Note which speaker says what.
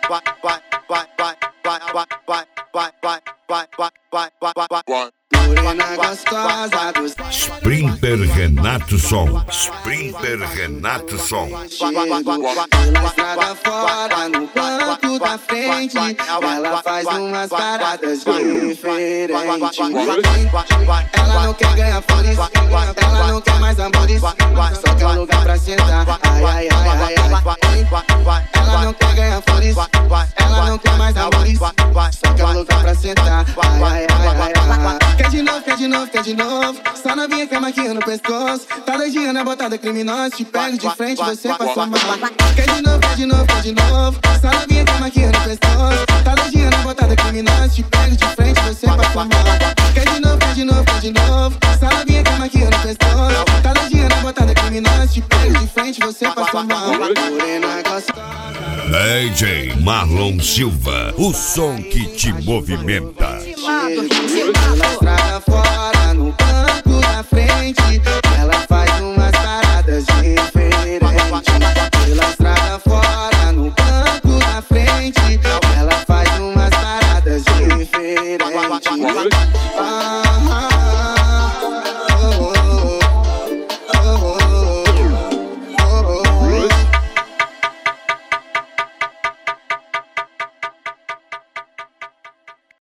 Speaker 1: Morena gostosa dos
Speaker 2: Sprinter Renato Som. Sprinter Renato Som.
Speaker 1: pela estrada fora, no banco da frente, ela faz umas paradas diferentes. Ela não quer ganhar flores, ela não quer mais amores, só quer um lugar pra sentar. Ai, ai, ai, ai, ai. Ela não quer ganhar flores, ela não quer mais amores, só quer um lugar pra sentar. Ai, ai, ai, ai, ai. Quer de novo, quer de novo, quer de novo. Só novinha com a maquinha no pescoço. Tá doidinha na botada criminosa. Te pego de frente, você passou mal. Quer de novo, quer de novo, quer de novo. Só novinha com a maquinha no pescoço. Tá doidinha na botada criminosa. Te pego de frente, você passou mal. Quer de novo, quer de novo, quer de novo. Só novinha com a maquinha no pescoço. Tá doidinha na botada criminosa. Te pego de frente, você passou mal. Morena gostosa.
Speaker 2: DJ Marlon Silva, o som que te movimenta.
Speaker 1: Pela estrada fora,